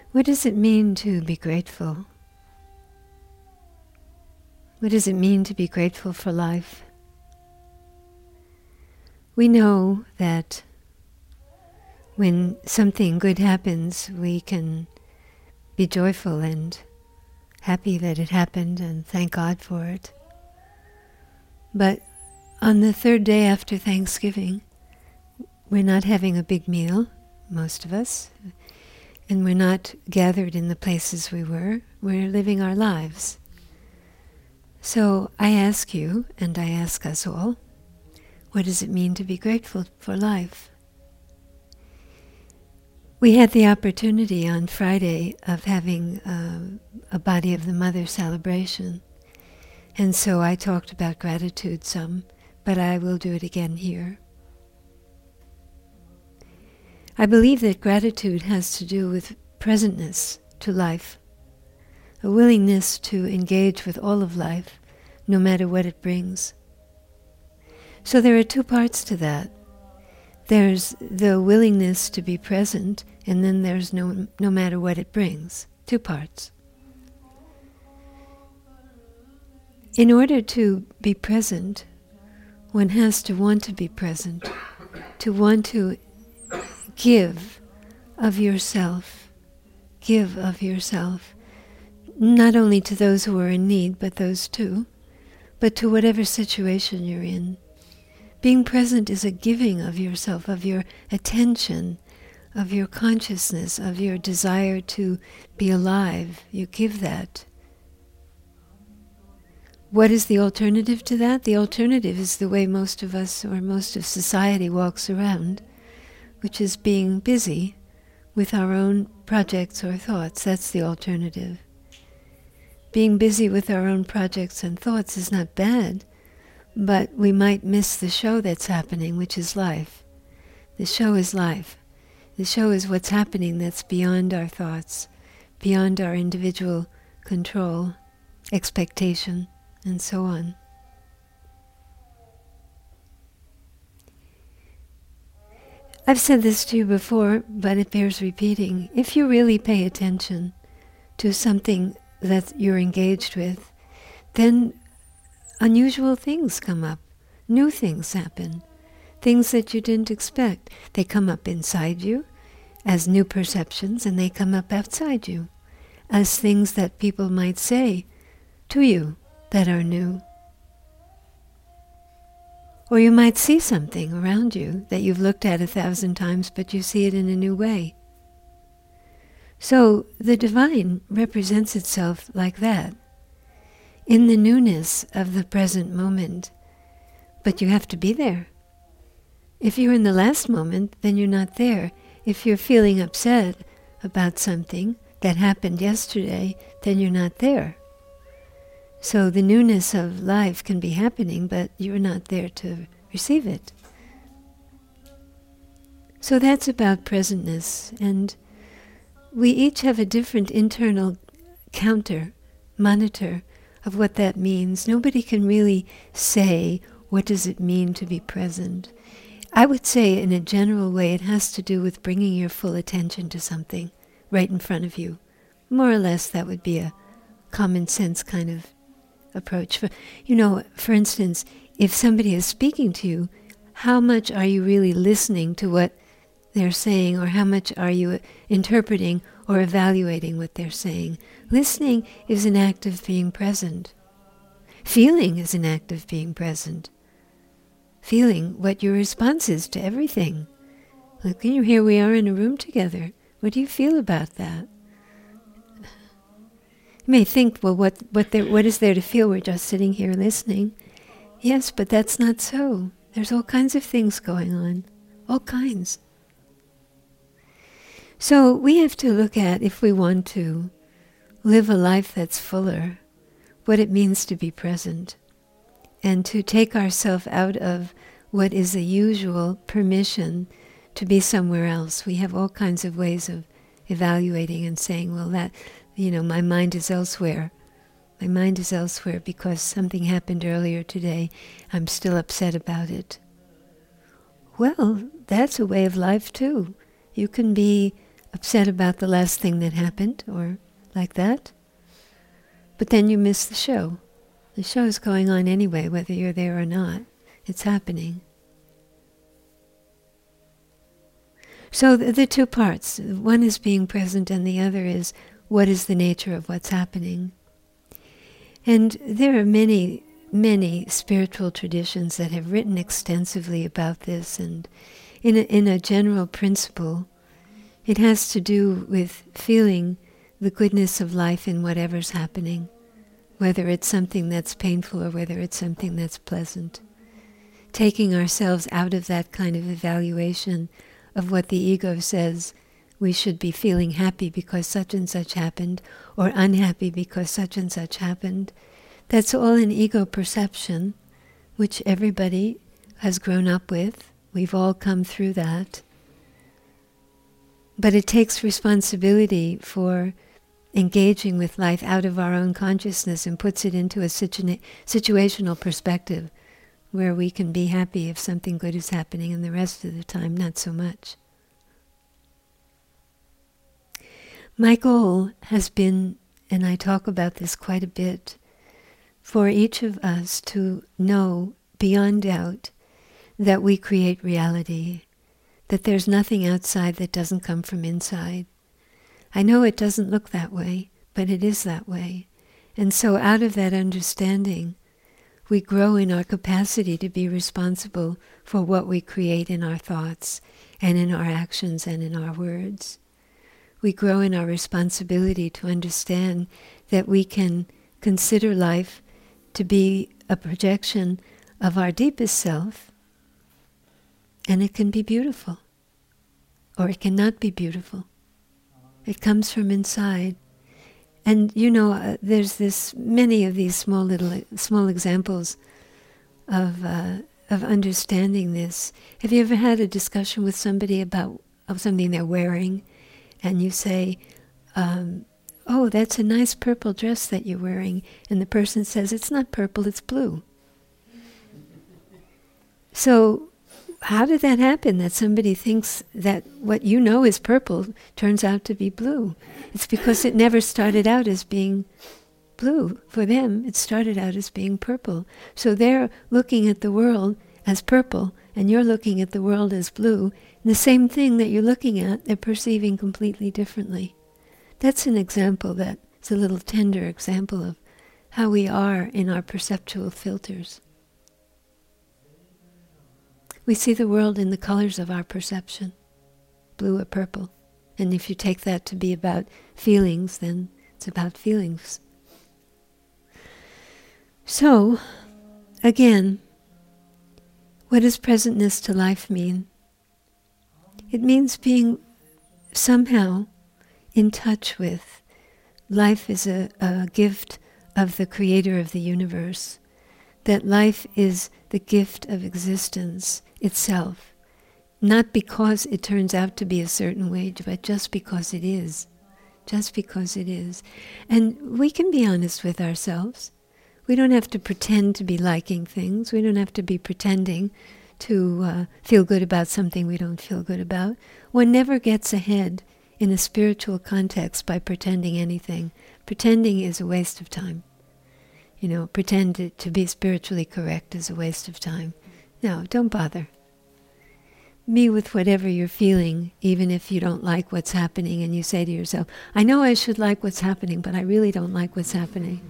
What does it mean to be grateful? What does it mean to be grateful for life? We know that when something good happens, we can be joyful and happy that it happened and thank God for it. But on the third day after Thanksgiving, we're not having a big meal, most of us, and we're not gathered in the places we were. We're living our lives. So I ask you, and I ask us all, what does it mean to be grateful for life? We had the opportunity on Friday of having a Body of the Mother celebration, and so I talked about gratitude some, but I will do it again here. I believe that gratitude has to do with presentness to life, a willingness to engage with all of life, no matter what it brings. So there are two parts to that. There's the willingness to be present, and then there's no matter what it brings. Two parts. In order to be present, one has to want to be present, to want to give of yourself, not only to those who are in need, but those too, but to whatever situation you're in. Being present is a giving of yourself, of your attention, of your consciousness, of your desire to be alive. You give that. What is the alternative to that? The alternative is the way most of us, or most of society, walks around, which is being busy with our own projects or thoughts. That's the alternative. Being busy with our own projects and thoughts is not bad, but we might miss the show that's happening, which is life. The show is life. The show is what's happening that's beyond our thoughts, beyond our individual control, expectation, and so on. I've said this to you before, but it bears repeating. If you really pay attention to something that you're engaged with, then unusual things come up. New things happen. Things that you didn't expect. They come up inside you as new perceptions, and they come up outside you as things that people might say to you that are new. Or you might see something around you that you've looked at 1,000 times, but you see it in a new way. So the divine represents itself like that, in the newness of the present moment. But you have to be there. If you're in the last moment, then you're not there. If you're feeling upset about something that happened yesterday, then you're not there. So the newness of life can be happening, but you're not there to receive it. So that's about presentness, and we each have a different internal monitor of what that means. Nobody can really say, what does it mean to be present? I would say in a general way it has to do with bringing your full attention to something right in front of you. More or less that would be a common sense kind of approach. For instance, if somebody is speaking to you, how much are you really listening to what they're saying, or how much are you interpreting or evaluating what they're saying? Listening is an act of being present. Feeling is an act of being present. Feeling what your response is to everything. Look, here we are in a room together. What do you feel about that? You may think, well, what is there to feel? We're just sitting here listening. Yes, but that's not so. There's all kinds of things going on. All kinds. So we have to look at, if we want to live a life that's fuller, what it means to be present, and to take ourselves out of what is the usual permission to be somewhere else. We have all kinds of ways of evaluating and saying, well, that, my mind is elsewhere. My mind is elsewhere because something happened earlier today. I'm still upset about it. Well, that's a way of life too. You can be upset about the last thing that happened, or like that. But then you miss the show. The show is going on anyway, whether you're there or not. It's happening. So the two parts, one is being present and the other is what is the nature of what's happening. And there are many, many spiritual traditions that have written extensively about this, and in a general principle, it has to do with feeling the goodness of life in whatever's happening, whether it's something that's painful or whether it's something that's pleasant. Taking ourselves out of that kind of evaluation of what the ego says we should be feeling happy because such and such happened, or unhappy because such and such happened. That's all an ego perception, which everybody has grown up with. We've all come through that. But it takes responsibility for engaging with life out of our own consciousness and puts it into a situational perspective where we can be happy if something good is happening and the rest of the time not so much. My goal has been, and I talk about this quite a bit, for each of us to know beyond doubt that we create reality, that there's nothing outside that doesn't come from inside. I know it doesn't look that way, but it is that way. And so out of that understanding, we grow in our capacity to be responsible for what we create in our thoughts and in our actions and in our words. We grow in our responsibility to understand that we can consider life to be a projection of our deepest self, and it can be beautiful, or it cannot be beautiful. It comes from inside. And there's many of these small examples of understanding this. Have you ever had a discussion with somebody about something they're wearing, and you say, "Oh, that's a nice purple dress that you're wearing," and the person says, "It's not purple, it's blue." So, how did that happen, that somebody thinks that what you know is purple turns out to be blue? It's because it never started out as being blue. For them, it started out as being purple. So they're looking at the world as purple, and you're looking at the world as blue. And the same thing that you're looking at, they're perceiving completely differently. That's an example that's a little tender example of how we are in our perceptual filters. We see the world in the colors of our perception, blue or purple. And if you take that to be about feelings, then it's about feelings. So, again, what does presentness to life mean? It means being somehow in touch with life is a gift of the creator of the universe, that life is the gift of existence itself, not because it turns out to be a certain way, but just because it is. Just because it is. And we can be honest with ourselves. We don't have to pretend to be liking things. We don't have to be pretending to feel good about something we don't feel good about. One never gets ahead in a spiritual context by pretending anything. Pretending is a waste of time. Pretend to be spiritually correct is a waste of time. No, don't bother. Be with whatever you're feeling, even if you don't like what's happening, and you say to yourself, I know I should like what's happening, but I really don't like what's happening.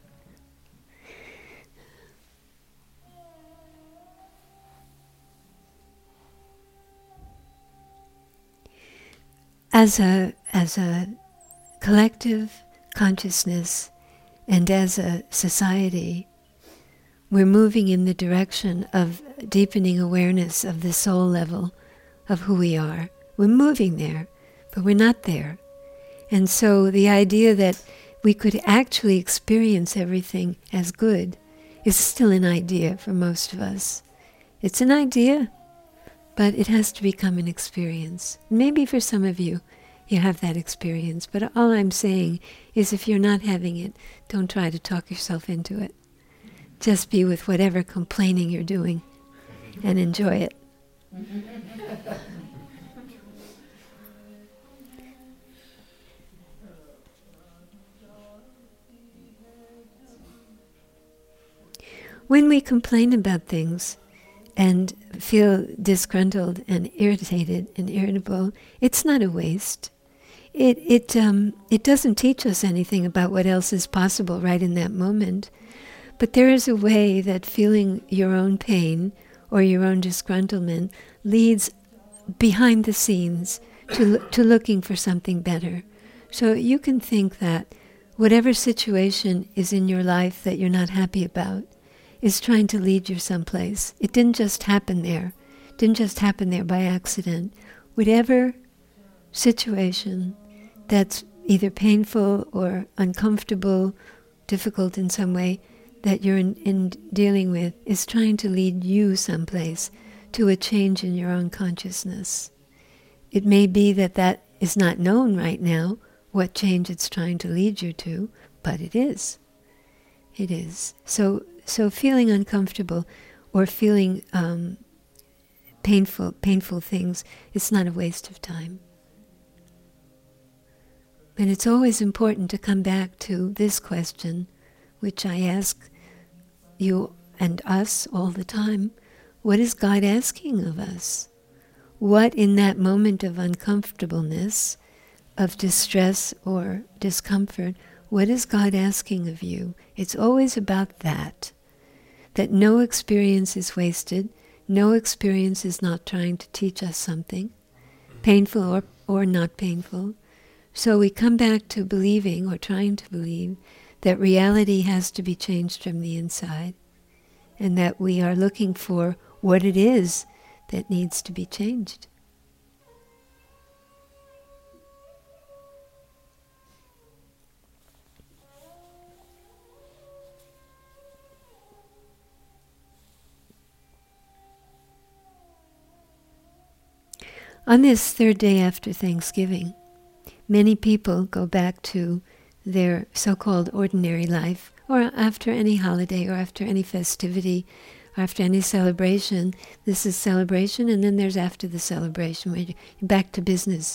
As a collective consciousness and as a society, we're moving in the direction of deepening awareness of the soul level of who we are. We're moving there, but we're not there. And so the idea that we could actually experience everything as good is still an idea for most of us. It's an idea, but it has to become an experience. Maybe for some of you, you have that experience, but all I'm saying is if you're not having it, don't try to talk yourself into it. Just be with whatever complaining you're doing and enjoy it. When we complain about things and feel disgruntled and irritated and irritable, it's not a waste. It doesn't teach us anything about what else is possible right in that moment. But there is a way that feeling your own pain or your own disgruntlement leads behind the scenes to looking for something better. So you can think that whatever situation is in your life that you're not happy about is trying to lead you someplace. It didn't just happen there. It didn't just happen there by accident. Whatever situation that's either painful or uncomfortable, difficult in some way, that you're in dealing with is trying to lead you someplace to a change in your own consciousness. It may be that that is not known right now, what change it's trying to lead you to, but it is. It is. So feeling uncomfortable or feeling painful things, it's not a waste of time. And it's always important to come back to this question, which I ask you and us all the time. What is God asking of us? What in that moment of uncomfortableness, of distress or discomfort, what is God asking of you? It's always about that no experience is wasted, no experience is not trying to teach us something, painful or not painful. So we come back to believing, or trying to believe, that reality has to be changed from the inside, and that we are looking for what it is that needs to be changed. On this third day after Thanksgiving, many people go back to their so-called ordinary life, or after any holiday, or after any festivity, or after any celebration. This is celebration, and then there's after the celebration, where you're back to business.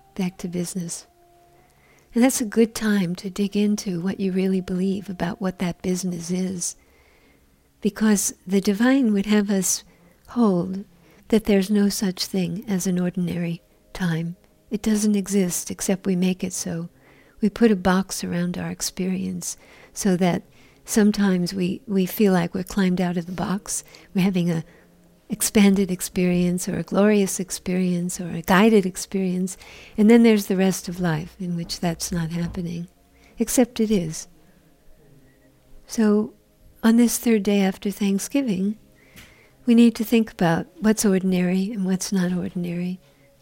And that's a good time to dig into what you really believe about what that business is. Because the divine would have us hold that there's no such thing as an ordinary time. It doesn't exist except we make it so. We put a box around our experience so that sometimes we feel like we're climbed out of the box. We're having a expanded experience or a glorious experience or a guided experience. And then there's the rest of life in which that's not happening. Except it is. So on this third day after Thanksgiving, we need to think about what's ordinary and what's not ordinary.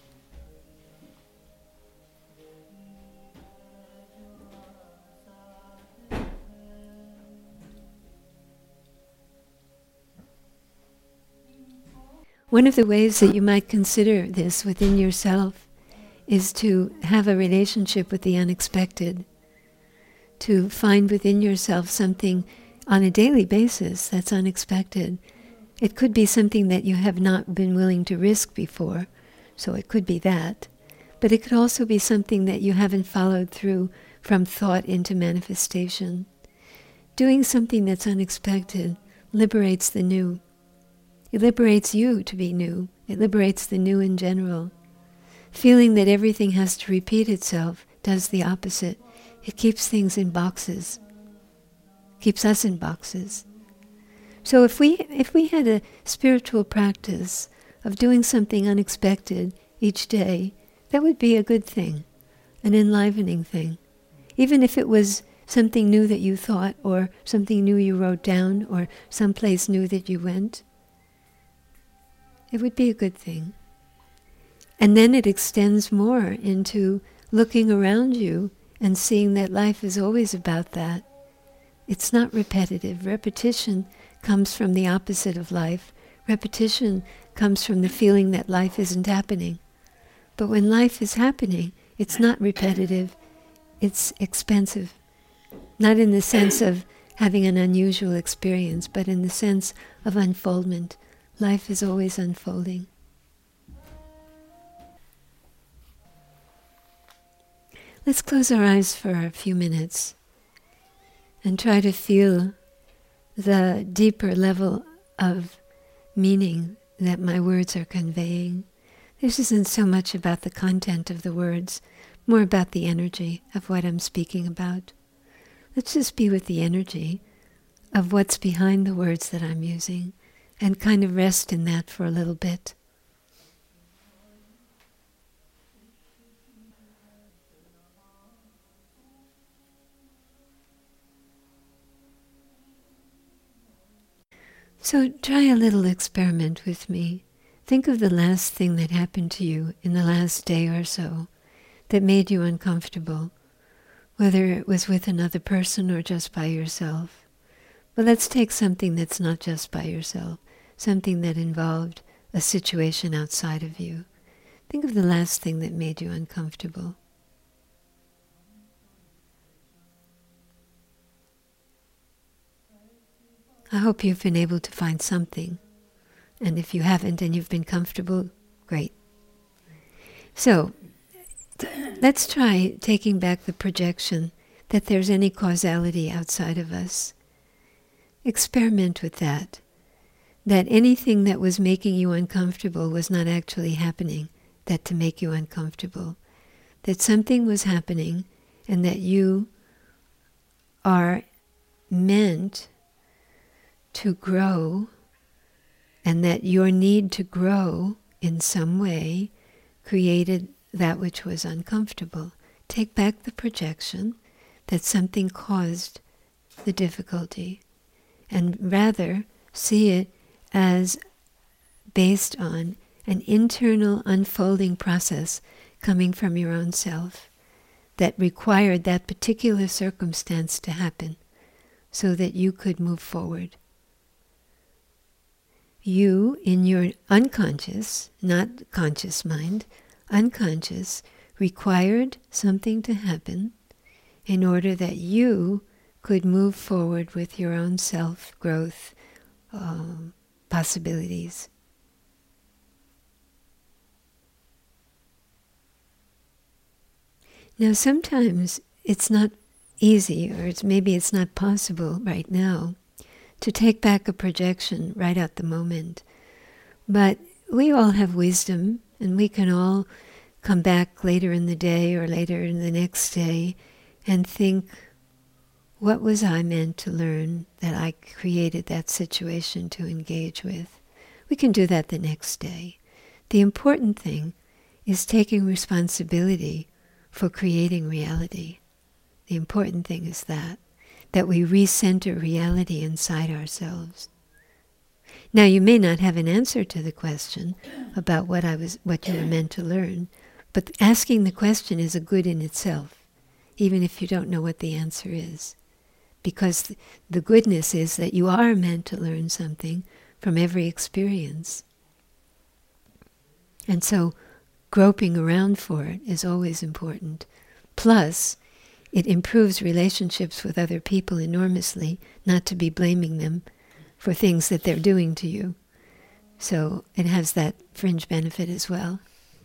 One of the ways that you might consider this within yourself is to have a relationship with the unexpected, to find within yourself something on a daily basis that's unexpected. It could be something that you have not been willing to risk before, so it could be that. But it could also be something that you haven't followed through from thought into manifestation. Doing something that's unexpected liberates the new. It liberates you to be new. It liberates the new in general. Feeling that everything has to repeat itself does the opposite. It keeps things in boxes. Keeps us in boxes. So if we had a spiritual practice of doing something unexpected each day, that would be a good thing, an enlivening thing. Even if it was something new that you thought, or something new you wrote down, or someplace new that you went, it would be a good thing. And then it extends more into looking around you and seeing that life is always about that. It's not repetitive. Repetition comes from the opposite of life. Repetition comes from the feeling that life isn't happening. But when life is happening, it's not repetitive, it's expansive. Not in the sense of having an unusual experience, but in the sense of unfoldment. Life is always unfolding. Let's close our eyes for a few minutes and try to feel the deeper level of meaning that my words are conveying. This isn't so much about the content of the words, more about the energy of what I'm speaking about. Let's just be with the energy of what's behind the words that I'm using and kind of rest in that for a little bit. So try a little experiment with me. Think of the last thing that happened to you in the last day or so that made you uncomfortable, whether it was with another person or just by yourself. But let's take something that's not just by yourself, something that involved a situation outside of you. Think of the last thing that made you uncomfortable. I hope you've been able to find something. And if you haven't and you've been comfortable, great. So, let's try taking back the projection that there's any causality outside of us. Experiment with that. That anything that was making you uncomfortable was not actually happening, that to make you uncomfortable. That something was happening and that you are meant to grow, and that your need to grow in some way created that which was uncomfortable. Take back the projection that something caused the difficulty, and rather see it as based on an internal unfolding process coming from your own self that required that particular circumstance to happen so that you could move forward. You, in your unconscious, not conscious mind, unconscious, required something to happen in order that you could move forward with your own self-growth possibilities. Now sometimes it's not easy, or maybe it's not possible right now, to take back a projection right at the moment. But we all have wisdom, and we can all come back later in the day or later in the next day and think, what was I meant to learn that I created that situation to engage with? We can do that the next day. The important thing is taking responsibility for creating reality. The important thing is that we recenter reality inside ourselves. Now, you may not have an answer to the question about what you were meant to learn, but asking the question is a good in itself, even if you don't know what the answer is. Because the goodness is that you are meant to learn something from every experience. And so, groping around for it is always important. Plus, it improves relationships with other people enormously, not to be blaming them for things that they're doing to you. So it has that fringe benefit as well.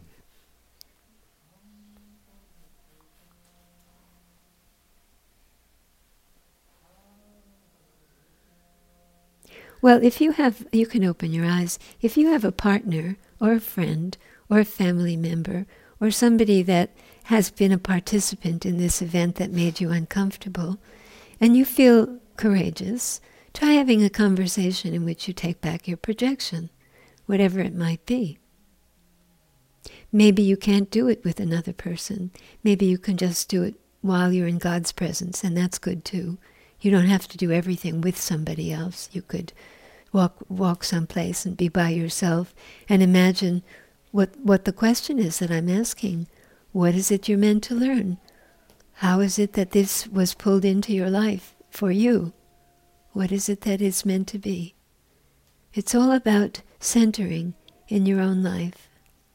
Well, you can open your eyes. If you have a partner or a friend or a family member or somebody that has been a participant in this event that made you uncomfortable, and you feel courageous, try having a conversation in which you take back your projection, whatever it might be. Maybe you can't do it with another person. Maybe you can just do it while you're in God's presence, and that's good too. You don't have to do everything with somebody else. You could walk someplace and be by yourself and imagine what the question is that I'm asking. What is it you're meant to learn? How is it that this was pulled into your life for you? What is it that it's meant to be? It's all about centering in your own life,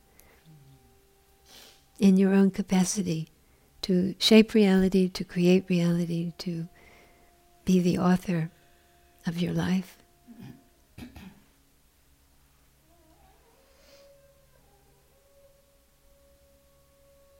in your own capacity to shape reality, to create reality, to be the author of your life.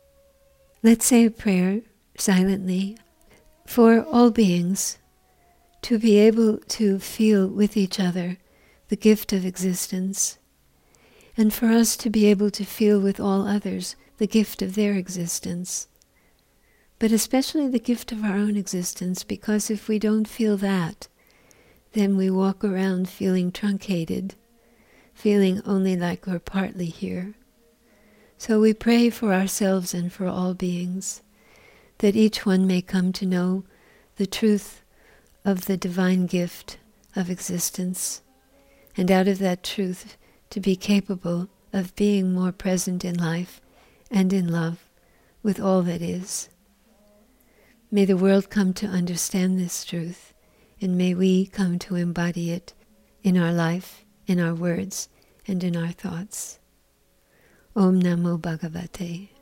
Let's say a prayer silently for all beings to be able to feel with each other the gift of existence, and for us to be able to feel with all others the gift of their existence, but especially the gift of our own existence, because if we don't feel that, then we walk around feeling truncated, feeling only like we're partly here. So we pray for ourselves and for all beings, that each one may come to know the truth of the divine gift of existence, and out of that truth to be capable of being more present in life and in love with all that is. May the world come to understand this truth, and may we come to embody it in our life, in our words, and in our thoughts. Om Namo Bhagavate.